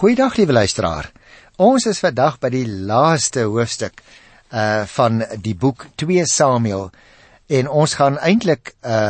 Goeiedag, liewe luisteraar. Ons is vandag by die laaste hoofstuk van die boek 2 Samuel. En ons gaan eintlik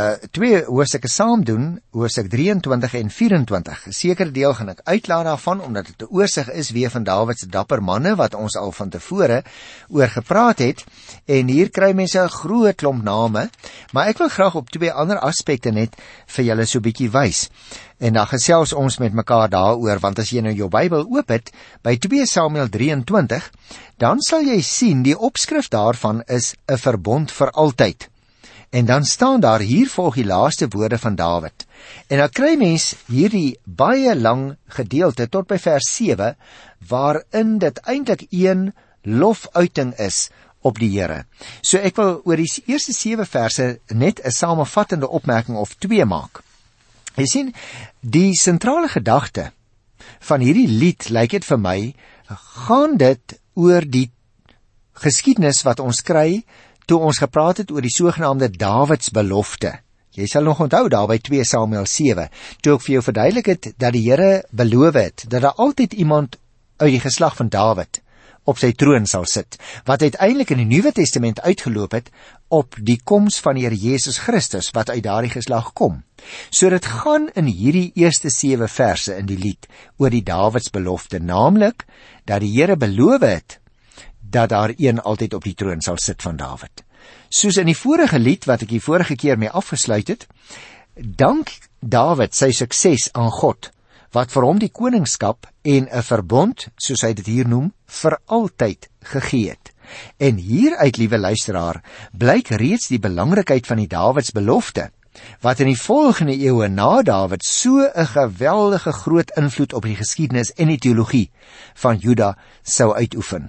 2 hoofstukke saam doen, hoofstuk 23 en 24. 'n Sekere deel gaan ek uitlaat daarvan, omdat dit 'n oorsig is weer van Dawid se dapper manne, wat ons al van tevore oor gepraat het. En hier kry mense 'n groot klomp name, maar ek wil graag op 2 ander aspekte net vir julle so 'n bietjie wys. En dan gesels ons met mekaar daaroor, want as jy nou jou Bybel oop het, by 2 Samuel 23, dan sal jy sien, die opskrif daarvan is 'n verbond vir altyd. En dan staan daar, hier volg die laaste woorde van Dawid. En dan kry mens hierdie baie lang gedeelte tot by vers 7, waarin dit eintlik een lofuiting is op die Here. So ek wil oor die eerste 7 verse net 'n samevattende opmerking of 2 maak. Jy sien, die sentrale gedagte van hierdie lied, lyk dit vir my, gaan dit oor die geskiedenis wat ons kry toe ons gepraat het oor die sogenaamde Dawids belofte. Jy sal nog onthou daar by 2 Samuel 7, toe ek vir jou verduidelik het dat die Here beloof het dat daar altyd iemand uit die geslag van Dawid op sy troon sal sit, wat uiteindelik in die Nuwe Testament uitgeloop het op die koms van die Here Jesus Christus, wat uit daardie geslag kom. So dit gaan in hierdie eerste 7 verse in die lied oor die Dawids belofte, naamlik dat die Here beloof het dat daar een altyd op die troon sal sit van Dawid. Soos in die vorige lied wat ek die vorige keer mee afgesluit het, dank Dawid sy sukses aan God, wat vir hom die koningskap en 'n verbond, soos hy dit hier noem, vir altyd gegee het. En hieruit, liewe luisteraar, blyk reeds die belangrikheid van die Dawids belofte, wat in die volgende eeue na Dawid so 'n geweldige groot invloed op die geskiedenis en die teologie van Juda sou uitoefen.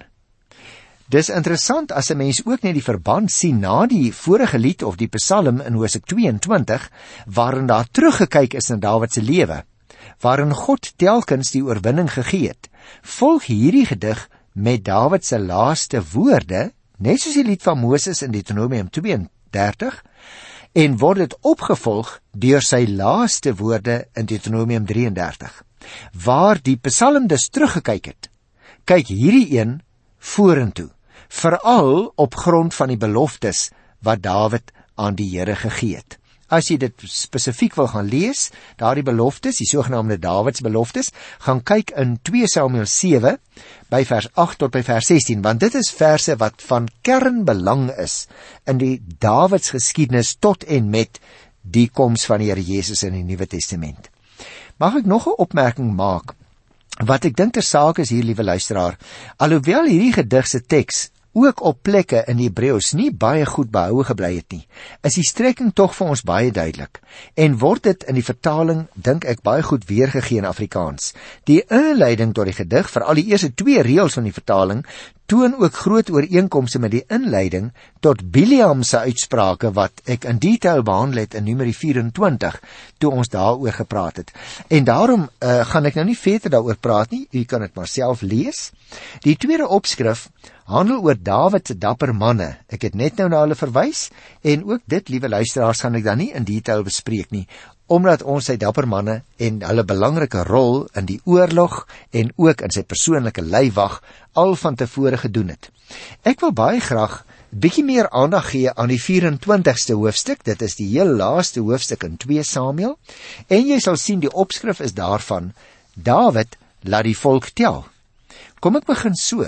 Dis interessant as 'n mens ook net die verband sien na die vorige lied of die Psalm in Hoofstuk 22, waarin daar teruggekyk is na Dawid se lewe, waarin God telkens die oorwinning gegee het. Volg hierdie gedig met Dawid se laaste woorde, net soos die lied van Moses in Deuteronomium 32, en word dit opgevolg deur sy laaste woorde in Deuteronomium 33, waar die Psalm dus teruggekyk het. Kyk hierdie een vorentoe, veral op grond van die beloftes wat Dawid aan die Here gegee het. As jy dit spesifiek wil gaan lees, daardie beloftes, die sogenaamde Dawids beloftes, gaan kyk in 2 Samuel 7, by vers 8 tot by vers 16, want dit is verse wat van kernbelang is in die Dawids geskiedenis tot en met die koms van die Here Jesus in die Nuwe Testament. Mag ek nog 'n opmerking maak, wat ek dink ter saake is hier, liewe luisteraar, alhoewel hierdie gedig se teks ook op plekke in Hebreëus nie baie goed behou gebly het nie, is die strekking tog vir ons baie duidelik, en word dit in die vertaling, dink ek, baie goed weergegee in Afrikaans. Die inleiding tot die gedig, veral die eerste 2 reëls van die vertaling, toon ook groot ooreenkomste met die inleiding tot Bileam se uitsprake wat ek in detail behandel het in Numeri 24, toe ons daaroor gepraat het. En daarom gaan ek nou nie verder daaroor praat nie, u kan dit maar self lees. Die tweede opskrif handel oor Dawid se dapper manne. Ek het net nou na hulle verwys, en ook dit, liewe luisteraars, gaan ek dan nie in detail bespreek nie, omdat ons sy dapper manne en hulle belangrike rol in die oorlog en ook in sy persoonlike leiwag al van tevore gedoen het. Ek wil baie graag bietjie meer aandag gee aan die 24ste hoofstuk, dit is die heel laaste hoofstuk in 2 Samuel, en jy sal sien die opskrif is daarvan, Dawid laat die volk tel. Kom ek begin so.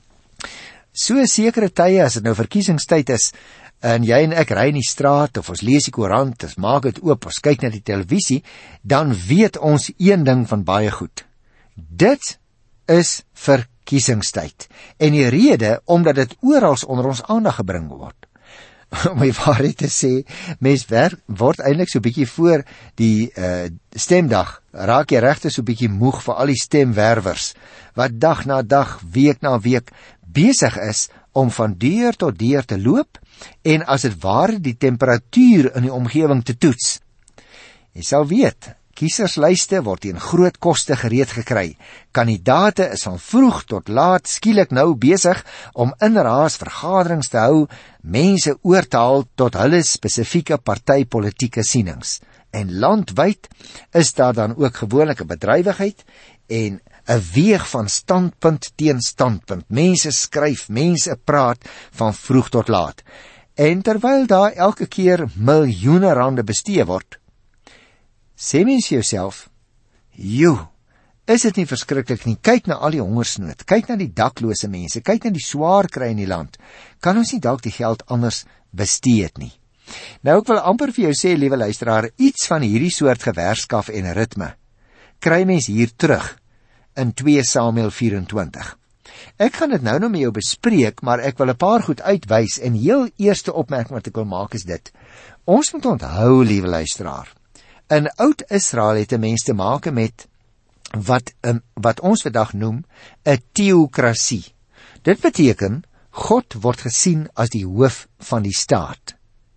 So sekere tye, as dit nou verkiesingstyd is, en jy en ek ry in die straat, of ons lees die koerant, ons maak dit oop, ons kyk na die televisie, dan weet ons een ding van baie goed. Dit is verkiesingstyd. En die rede, omdat dit oral onder ons aandag gebring word. Om die waarheid te sê, mens word eintlik so bietjie voor die stemdag, raak jy regtig so bietjie moeg vir al die stemwerwers, wat dag na dag, week na week, besig is om van deur tot deur te loop, en as dit ware die temperatuur in die omgewing te toets. Jy sal weet, kieserslyste word teen groot koste gereed gekry. Kandidate is van vroeg tot laat skielik nou besig om inraas vergaderings te hou, mense oor te haal tot hulle spesifieke partypolitieke sienings. En landwyd is daar dan ook gewoonlike bedrywigheid en 'n weeg van standpunt teen standpunt. Mense skryf, mense praat van vroeg tot laat. En terwyl daar elke keer miljoene rande bestee word, sê mens jouself, joe, is dit nie verskriklik nie? Kyk na al die hongersnood, kyk na die daklose mense, kyk na die swaar kry in die land. Kan ons nie dalk die geld anders bestee het nie? Nou, ek wil amper vir jou sê, liewe luisteraar, iets van hierdie soort gewerskaf en ritme kry mens hier terug in 2 Samuel 24. Ek gaan dit nou met jou bespreek, maar ek wil 'n paar goed uitwys, en heel eerste opmerking wat ek wil maak is dit. Ons moet onthou, liewe luisteraar, in oud Israel het 'n mens te maak met wat ons vandag noem 'n teokrasie. Dit beteken, God word gesien as die hoof van die staat.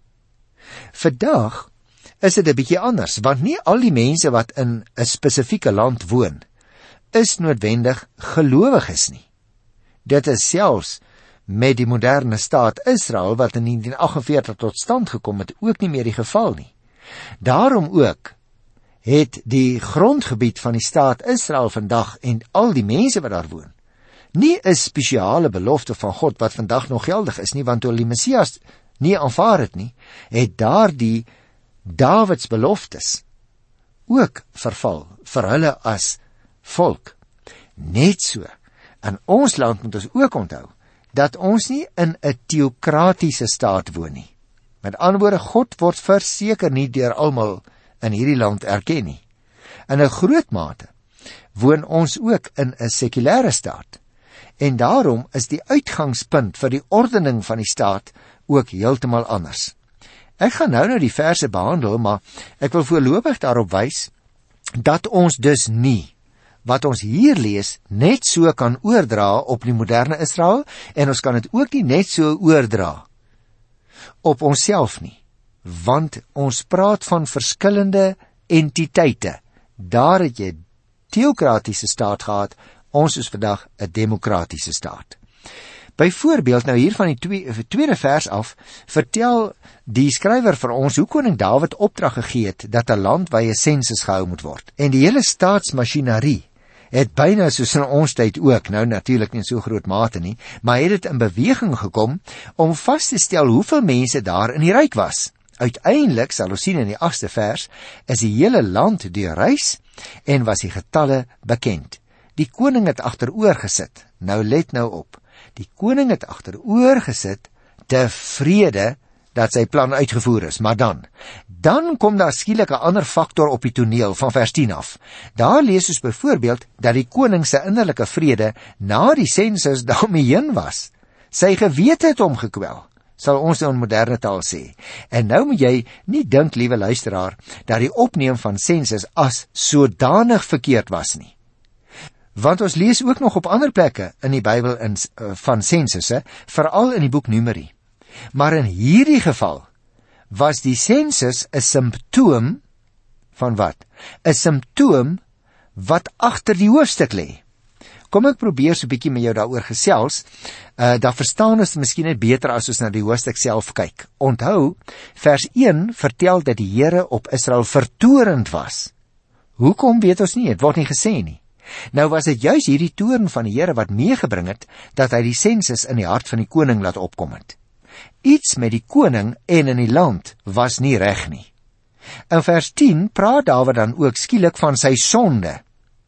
Vandag is dit 'n bietjie anders, want nie al die mense wat in 'n spesifieke land woon, is noodwendig gelowiges nie. Dit is selfs met die moderne staat Israel, wat in 1948 tot stand gekom het, ook nie meer die geval nie. Daarom ook het die grondgebied van die staat Israel vandag en al die mense wat daar woon, nie 'n spesiale belofte van God wat vandag nog geldig is nie, want toe die Messias nie aanvaar het nie, het daar die Dawids beloftes ook verval vir hulle as volk. Net so, in ons land moet ons ook onthou, dat ons nie in 'n teokratiese staat woon nie. Met ander woorde, God word verseker nie deur almal in hierdie land erken nie. In 'n groot mate woon ons ook in 'n sekulêre staat, en daarom is die uitgangspunt vir die ordening van die staat ook heeltemal anders. Ek gaan nou die verse behandel, maar ek wil voorlopig daarop wys dat ons dus nie wat ons hier lees net so kan oordra op die moderne Israel, en ons kan dit ook nie net so oordra op onsself nie, want ons praat van verskillende entiteite. Daar het jy teokratiese staat gehad, ons is vandag 'n demokratiese staat. Byvoorbeeld, nou hier van die tweede vers af, vertel die skrywer vir ons hoe koning Dawid opdrag gegee het dat 'n landwyse sensus gehou moet word. En die hele staatsmasjinerie het byna soos in ons tyd ook, nou natuurlik nie in so groot mate nie, maar het dit in beweging gekom om vas te stel hoeveel mense daar in die ryk was. Uiteindelik, sal ons sien in die 8ste vers, is die hele land deurreis en was die getalle bekend. Die koning het agteroor gesit. Nou let nou op. Die koning het agteroor gesit, tevrede dat sy plan uitgevoer is. Maar dan kom daar skielik 'n ander faktor op die toneel van vers 10 af. Daar lees ons byvoorbeeld dat die koning se innerlike vrede na die sensus daarmee heen was. Sy gewete het hom gekwel, sal ons nou in moderne taal sê. En nou moet jy nie dink, liewe luisteraar, dat die opneem van sensus as sodanig verkeerd was nie. Want ons lees ook nog op ander plekke in die Bybel van sensusse, veral in die boek Numeri. Maar in hierdie geval was die sensus 'n simptoom van wat? 'n Simptoom wat agter die hoofstuk lê. Kom ek probeer so 'n bietjie met jou daaroor gesels, dan verstaan ons miskien net beter as ons na die hoofstuk self kyk. Onthou, vers 1 vertel dat die Here op Israel vertorend was. Hoekom weet ons nie, het word nie gesê nie. Nou was dit juis hierdie toorn van die Here wat meegebring het, dat hy die sensus in die hart van die koning laat opkom het. Iets met die koning en in die land was nie reg nie. In vers 10 praat Dawid dan ook skielik van sy sonde.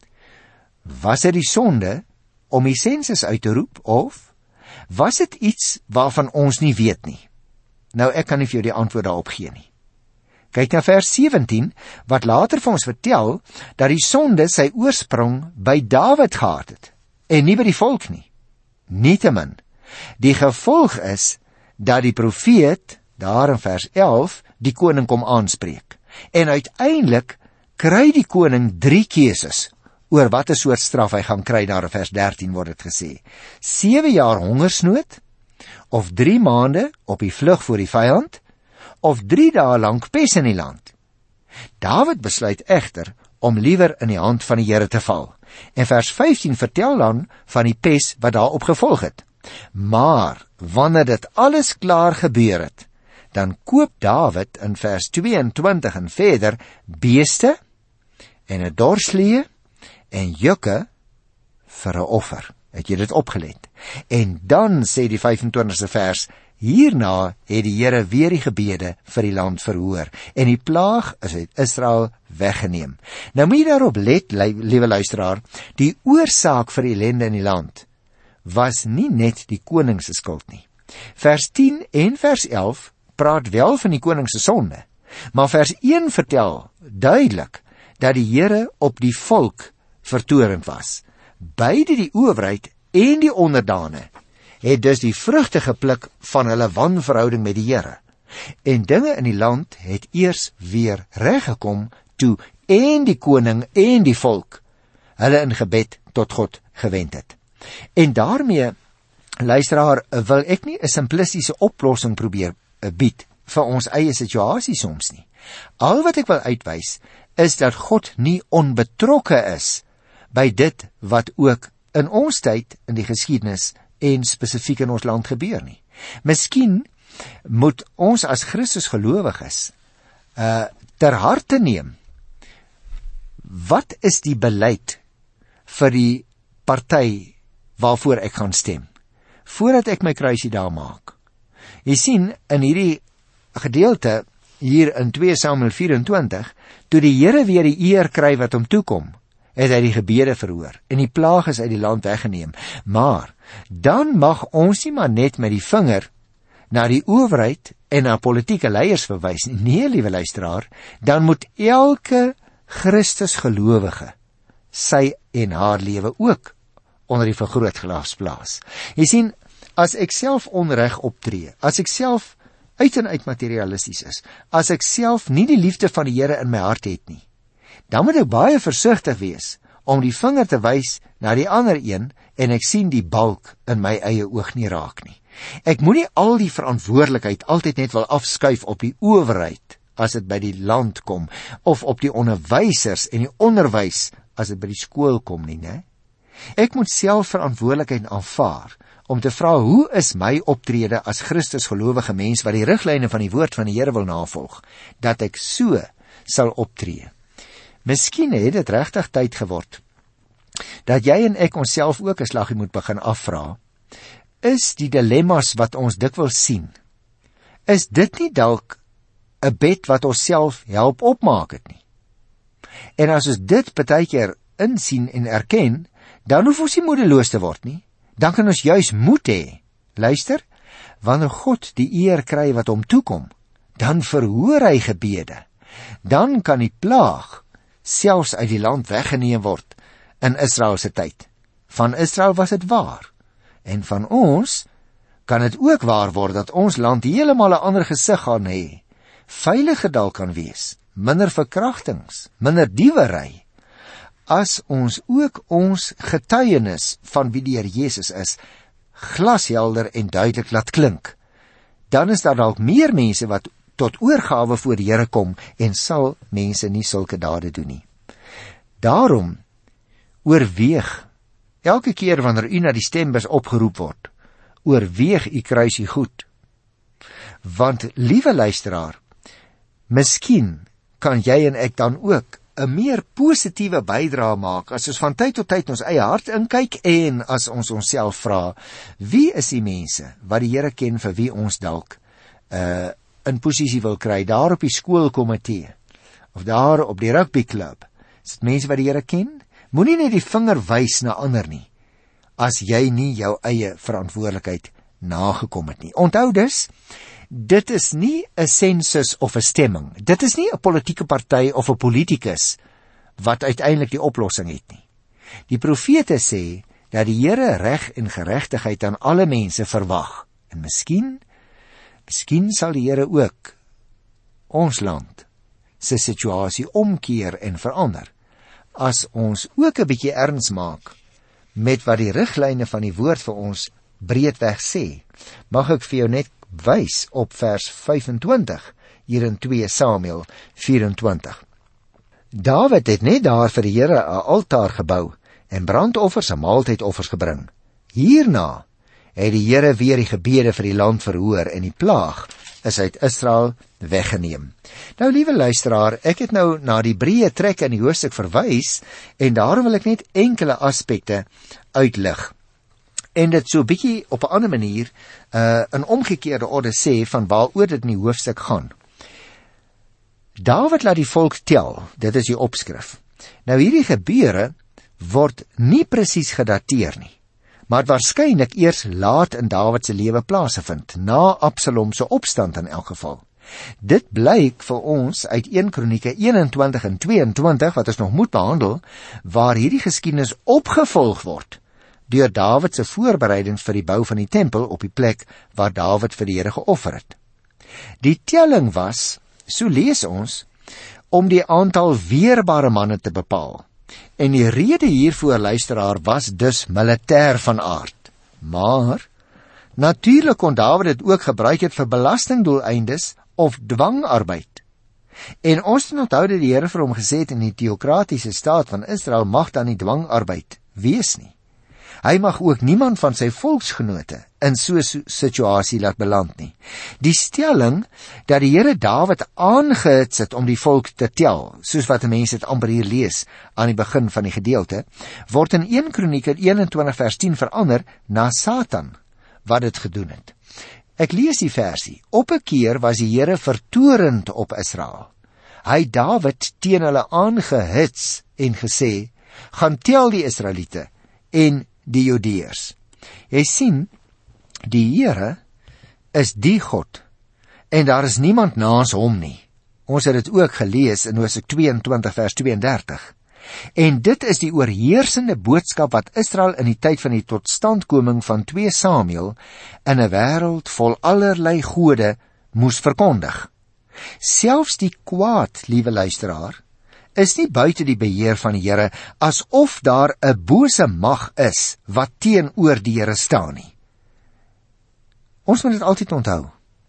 Was dit die sonde om die sensus uit te roep, of was dit iets waarvan ons nie weet nie? Nou, ek kan nie vir jou die antwoord daarop gee nie. Kyk na vers 17, wat later vir ons vertel, dat die sonde sy oorsprong by Dawid gehad het, en nie by die volk nie. Nietemin, die gevolg is, dat die profeet, daar in vers 11, die koning kom aanspreek. En uiteindelik kry die koning 3 keuses, oor wat 'n soort straf hy gaan kry, daar in vers 13 word dit gesê. 7 jaar hongersnood, of 3 maande op die vlug voor die vyand, of 3 dae lank pes in die land. Dawid besluit egter om liewer in die hand van die Here te val. En vers 15 vertel dan van die pes wat daarop gevolg het. Maar wanneer dit alles klaar gebeur het, dan koop Dawid in vers 22 en verder beeste en 'n dorslee en jukke vir 'n offer. Het jy dit opgelet? En dan sê die 25ste vers, hierna het die Here weer die gebede vir die land verhoor en die plaag is uit Israel weggeneem. Nou moet jy daarop let, liewe luisteraar, die oorsaak vir die ellende in die land was nie net die koning se skuld nie. Vers 10 en vers 11 praat wel van die koning se sonde, maar vers 1 vertel duidelik dat die Here op die volk vertorend was. Beide die owerheid en die onderdane het dus die vrugte gepluk van hulle wanverhouding met die Here. En dinge in die land het eers weer reggekom toe en die koning en die volk hulle in gebed tot God gewend het. En daarmee, luisteraar, wil ek nie 'n simplistiese oplossing probeer bied vir ons eie situasie soms nie. Al wat ek wil uitwys is dat God nie onbetrokke is by dit wat ook in ons tyd, in die geskiedenis en spesifiek in ons land gebeur nie. Miskien moet ons as Christus gelowiges ter harte neem, wat is die beleid vir die party waarvoor ek gaan stem, voordat ek my kruisie daar maak. Jy sien, in hierdie gedeelte, hier in 2 Samuel 24, toe die Here weer die eer kry wat hom toekom, het hy die gebede verhoor, en die plaag is uit die land weggeneem. Maar, dan mag ons nie maar net met die vinger na die owerheid en na politieke leiers verwys nie. Nee, liewe luisteraar, dan moet elke Christus gelowige sy en haar lewe ook onder die vergrootglas plaas. Jy sien, as ek self onreg optree, as ek self uit en uit materialisties is, as ek self nie die liefde van die Here in my hart het nie, dan moet ek baie versigtig wees om die vinger te wys na die ander een en ek sien die balk in my eie oog nie raak nie. Ek moet nie al die verantwoordelikheid altyd net wil afskuif op die owerheid as dit by die land kom, of op die onderwysers en die onderwys as dit by die skool kom nie, né? Ek moet self verantwoordelikheid aanvaar om te vra, hoe is my optrede as Christus gelowige mens wat die riglyne van die woord van die Here wil navolg, dat ek so sal optree. Miskien het dit regtig tyd geword dat jy en ek onsself ook 'n slaggie moet begin afvra, is die dilemmas wat ons dikwels sien, is dit nie dalk 'n bed wat ons self help opmaak het nie? En as ons dit partykeer insien en erken, dan hoef ons nie moedeloos te word nie. Dan kan ons juis moed hê. Luister, wanneer God die eer kry wat hom toekom, dan verhoor hy gebede. Dan kan die plaag selfs uit die land weggeneem word in Israel se tyd. Van Israel was dit waar. En van ons kan dit ook waar word dat ons land heeltemal 'n ander gesig gaan hê. Veiliger dalk kan wees, minder verkrachtings, minder diewery, as ons ook ons getuienis van wie die Here Jesus is, glashelder en duidelik laat klink. Dan is daar dalk meer mense wat tot oorgawe voor die Here kom en sal mense nie sulke dade doen nie. Daarom oorweeg, elke keer wanneer u na die stembus opgeroep word, oorweeg u kruisie goed. Want, liewe luisteraar, miskien kan jy en ek dan ook 'n meer positiewe bydrae maak as ons van tyd tot tyd ons eie hart inkyk en as ons onsself vra, wie is die mense wat die Here ken vir wie ons dalk in posisie wil kry, daar op die skoolkomitee of daar op die rugbyklub? Is dit mense wat die Here ken? Moenie net die vinger wys na ander nie, as jy nie jou eie verantwoordelikheid nagekom het nie. Onthou dus, dit is nie 'n sensus of 'n stemming. Dit is nie 'n politieke party of 'n politicus wat uiteindelik die oplossing het nie. Die profete sê dat die Here reg en geregtigheid aan alle mense verwag. En miskien sal die Here ook ons land se situasie omkeer en verander, as ons ook 'n bietjie erns maak met wat die riglyne van die woord vir ons breedweg sê. Mag ek vir jou net wys op vers 25 hier in 2 Samuel 24. Dawid het net daar vir die Here 'n altaar gebou en brandoffers en maaltydoffers gebring. Hierna het die Here weer die gebede vir die land verhoor en die plaag is uit Israel weggeneem. Nou liewe luisteraar, ek het nou na die breë trek in die hoofstuk verwys en daarom wil ek net enkele aspekte uitlig. En dit so bietjie op 'n ander manier in omgekeerde orde sê van waaroor dit in die hoofstuk gaan. Dawid laat die volk tel, dit is die opskrif. Nou hierdie gebeure word nie presies gedateer nie, maar waarskynlik eers laat in Dawid se lewe plaasgevind, na Absalom se opstand in elk geval. Dit blyk vir ons uit 1 Kronieke 21 en 22, wat ons nog moet behandel, waar hierdie geskiedenis opgevolg word deur Dawid se voorbereidings vir die bou van die tempel op die plek waar Dawid vir die Here geoffer het. Die telling was, so lees ons, om die aantal weerbare manne te bepaal. En die rede hiervoor, luisteraar, was dus militêr van aard. Maar natuurlik kon Dawid dit ook gebruik het vir belastingdoeleindes of dwangarbeid. En ons moet onthou dat die Here vir hom gesê het in die teokratiese staat van Israel mag dan nie dwangarbeid wees nie. Hy mag ook niemand van sy volksgenote in so 'n situasie laat beland nie. Die stelling dat die Here Dawid aangehits het om die volk te tel, soos wat mense dit amper hier lees aan die begin van die gedeelte, word in 1 Kronieke 21 vers 10 verander na Satan wat dit gedoen het. Ek lees die versie. Op 'n keer was die Here vertorend op Israel. Hy Dawid teen hulle aangehits en gesê, gaan tel die Israeliete en die Judeërs. Jy sien, die Here is die God en daar is niemand naas hom nie. Ons het dit ook gelees in Hosea 22 vers 32. En dit is die oorheersende boodskap wat Israel in die tyd van die totstandkoming van 2 Samuel in 'n wêreld vol allerlei gode moes verkondig. Selfs die kwaad, liewe luisteraar, is nie buite die beheer van die Here, asof daar 'n bose mag is wat teenoor die Here staan nie. Ons moet dit altyd onthou.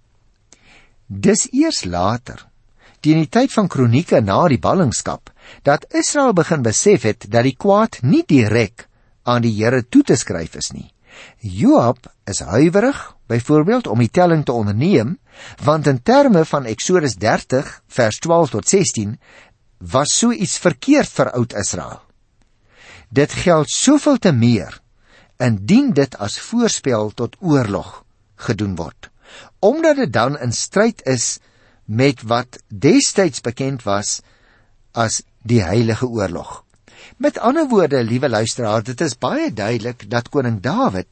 Dis eers later, teen die tyd van Kronieke na die ballingskap, dat Israel begin besef het dat die kwaad nie direk aan die Here toe te skryf is nie. Joab is huiwerig, byvoorbeeld, om die telling te onderneem, want in terme van Eksodus 30 vers 12 tot 16 was so iets verkeerd vir oud Israel. Dit geld soveel te meer indien dit as voorspel tot oorlog gedoen word, omdat dit dan in stryd is met wat destyds bekend was as die heilige oorlog. Met ander woorde, liewe luisteraar, dit is baie duidelik dat koning Dawid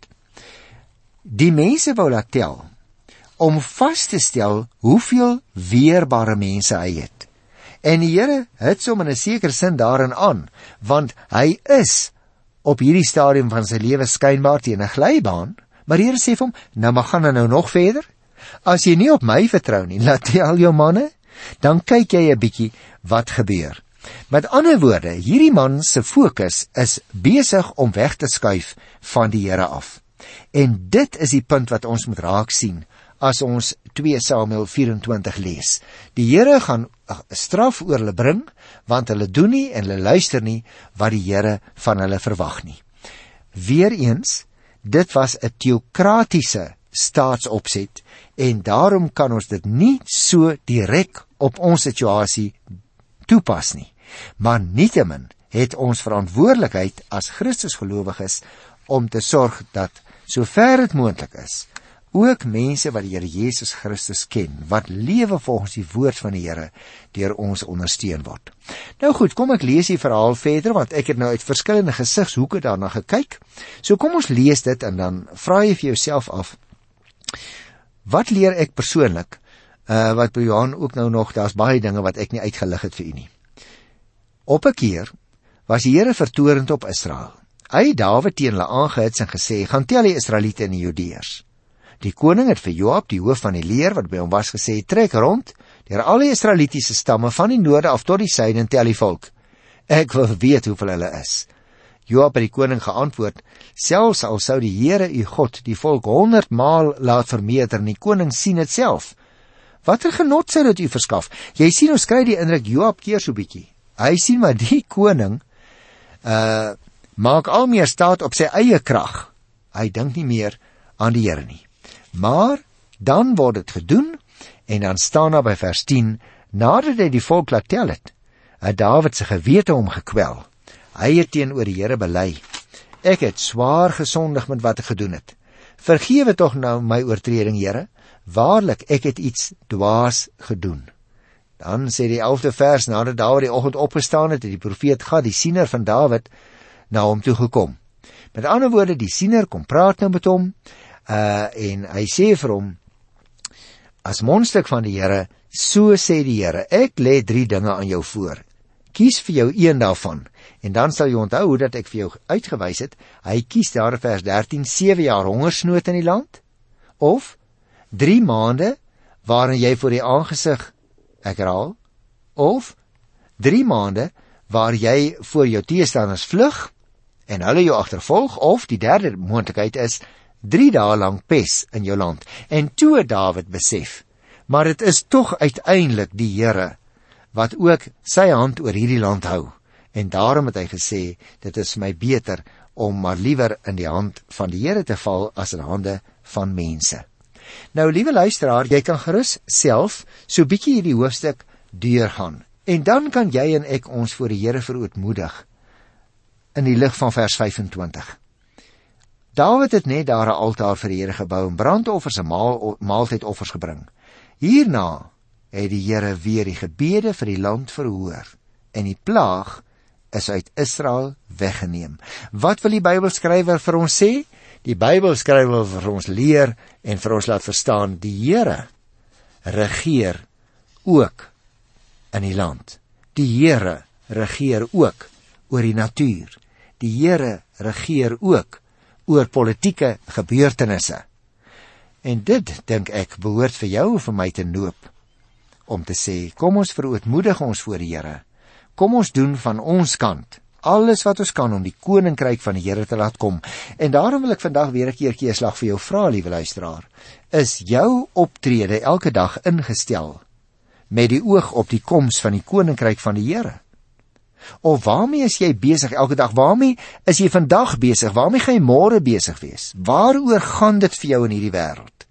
die mense wou laat tel om vas te stel hoeveel weerbare mense hy het. En die Here hits hom in 'n sekere sin daarin aan, want hy is op hierdie stadium van sy lewe skynbaar teen 'n glybaan, maar die Here sê vir hom, nou maar gaan nou nog verder. As jy nie op my vertrou nie, laat tel jou manne, dan kyk jy 'n bietjie wat gebeur. Met ander woorde, hierdie man se fokus is besig om weg te skuif van die Here af. En dit is die punt wat ons moet raak sien as ons 2 Samuel 24 lees. Die Here gaan straf oor hulle bring, want hulle doen nie en hulle luister nie wat die Here van hulle verwag nie. Weereens, dit was 'n teokratiese staatsopset en daarom kan ons dit nie so direk op ons situasie toepas nie. Maar nietemin het ons verantwoordelikheid as Christusgelowiges om te sorg dat, sover dit moontlik is, ook mense wat die Here Jesus Christus ken, wat lewe volgens die woord van die Here, deur ons ondersteun word. Nou goed, kom ek lees die verhaal verder, want ek het nou uit verskillende gesigshoeke daarna gekyk. So kom ons lees dit en dan vra jy vir jouself af, wat leer ek persoonlik, wat by Johan ook nou nog, daar's baie dinge wat ek nie uitgelig het vir u nie. Op 'n keer was die Here vertorend op Israel. Hy het Dawid teen hulle aangehits en gesê, gaan tel die Israeliete en die Judeërs. Die koning het vir Joab, die hoof van die leer wat by hom was, gesê, trek rond deur al die Israelitiese stamme van die noorde af tot die suide en tel die volk. Ek wil weet hoeveel hulle is. Joab het die koning geantwoord, selfs al sou die Here u God die volk 100 maal laat vermeerder, en die koning sien dit self. Watter genot sou dit u verskaf? Jy sien, ons kry die indruk, Joab keer so bietjie. Hy sien maar die koning maak al meer staat op sy eie krag. Hy dink nie meer aan die Here nie. Maar dan word dit gedoen En dan staan daar by vers 10, nadat hy die volk laat tel het Dawid sy gewete hom gekwel. Hy het teenoor die Here bely: ek het swaar gesondig met wat ek gedoen het. Vergewe tog nou my oortreding, Here. Waarlik, ek het iets dwaas gedoen. Dan sê die 11de vers, nadat Dawid die oggend opgestaan het die profeet Gad, die siener van Dawid, na hom toe gekom. Met ander woorde, die siener kom praat nou met hom, en hy sê vir hom, as mondstuk van die Here, so sê die Here, ek lê 3 dinge aan jou voor. Kies vir jou een daarvan, en dan sal jy onthou hoe dat ek vir jou uitgewys het. Hy kies daar in vers 13, 7 jaar hongersnood in die land, of 3 maande waarin jy voor die aangesig, ek herhaal, of 3 maande waar jy voor jou teestanders vlug en hulle jou agtervolg, of die derde moontlikheid is 3 dae lang pes in jou land. En toe het Dawid besef, maar dit is tog uiteindelik die Here wat ook sy hand oor hierdie land hou. En daarom het hy gesê, dit is my beter om maar liewer in die hand van die Here te val as in hande van mense. Nou, liewe luisteraar, jy kan gerus self so bietjie hierdie hoofstuk deurgaan. En dan kan jy en ek ons voor die Here verootmoedig in die lig van vers 25. Dawid het net daar 'n altaar vir die Here gebou en brandoffers en maaltydoffers gebring. Hierna het die Here weer die gebede vir die land verhoor en die plaag is uit Israel weggeneem. Wat wil die Bybelskrywer vir ons sê? Die Bybelskrywer wil vir ons leer en vir ons laat verstaan, die Here regeer ook in die land. Die Here regeer ook oor die natuur. Die Here regeer ook oor politieke gebeurtenisse. En dit, dink ek, behoort vir jou en vir my te noop, om te sê, kom ons verootmoedig ons voor die Here. Kom ons doen van ons kant alles wat ons kan om die koninkryk van die Here te laat kom. En daarom wil ek vandag weer 'n keertjie 'n slag vir jou vra, liewe luisteraar. Is jou optrede elke dag ingestel met die oog op die koms van die koninkryk van die Here? Of waarmee is jy besig elke dag? Waarmee is jy vandag besig? Waarmee gaan jy môre besig wees? Waaroor gaan dit vir jou in hierdie wêreld?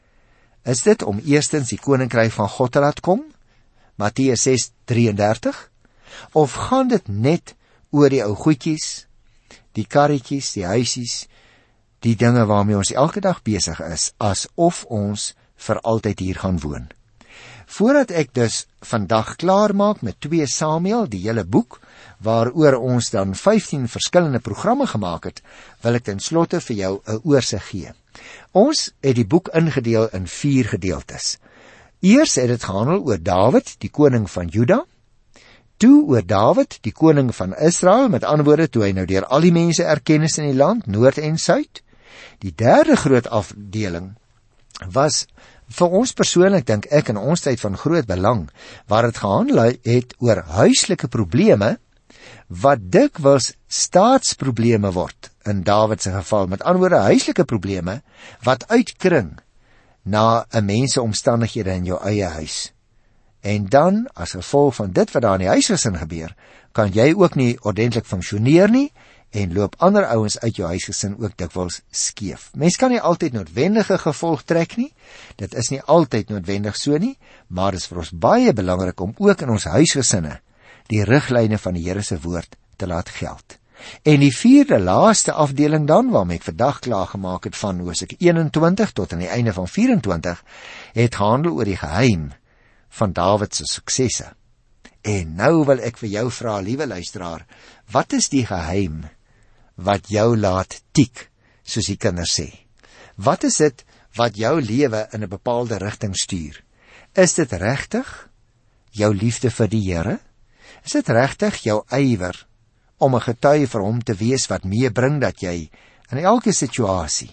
Is dit om eerstens die koninkryk van God te laat kom? Matteus 6:33? Of gaan dit net oor die ou goedjies, die karretjies, die huisies, die dinge waarmee ons elke dag besig is, asof ons vir altyd hier gaan woon? Voordat ek dus vandag klaar maak met 2 Samuel, die hele boek, waaroor ons dan 15 verskillende programme gemaak het, wil ek ten slotte vir jou 'n oorsig gee. Ons het die boek ingedeel in 4 gedeeltes. Eers het dit gehandel oor Dawid, die koning van Juda, toe oor Dawid, die koning van Israel, met ander woorde, toe hy nou deur al die mense erken is in die land, noord en suid. Die derde groot afdeling was vir ons persoonlik, dink ek, in ons tyd van groot belang, waar dit gehandel het oor huislike probleme, wat dikwels staatsprobleme word, in Dawid se geval, met ander woorde, huislike probleme, wat uitkring na 'n mens se omstandighede in jou eie huis. En dan, as gevolg van dit wat daar in die huisgesin gebeur, kan jy ook nie ordentlik funksioneer nie, en loop ander ouens uit jou huisgesin ook dikwels skeef. Mens kan nie altyd noodwendige gevolg trek nie, dit is nie altyd noodwendig so nie, maar dit is vir ons baie belangrik om ook in ons huisgesinne die riglyne van die Here se woord te laat geld. En die 4de laaste afdeling dan, waarmee ek vandag klaar gemaak het van Hosea 21 tot aan die einde van 24, het gehandel oor die geheim van Dawid se suksesse. En nou wil ek vir jou vra, liewe luisteraar, wat is die geheim wat jou laat tik, soos die kinders sê? Wat is dit wat jou lewe in 'n bepaalde rigting stuur? Is dit regtig jou liefde vir die Here? Is dit regtig jou ywer om 'n getuie vir hom te wees wat meebring dat jy in elke situasie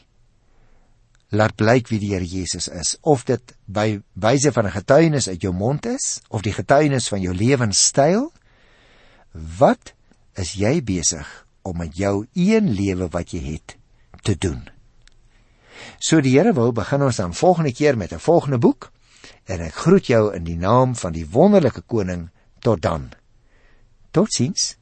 laat blyk wie die Here Jesus is, of dit by wyse van 'n getuienis uit jou mond is, of die getuienis van jou lewenstyl? Wat is jy besig om met jou een lewe wat jy het te doen? So die Here wil, begin ons dan volgende keer met 'n volgende boek, en ek groet jou in die naam van die wonderlike koning. Tot dan. Totsiens.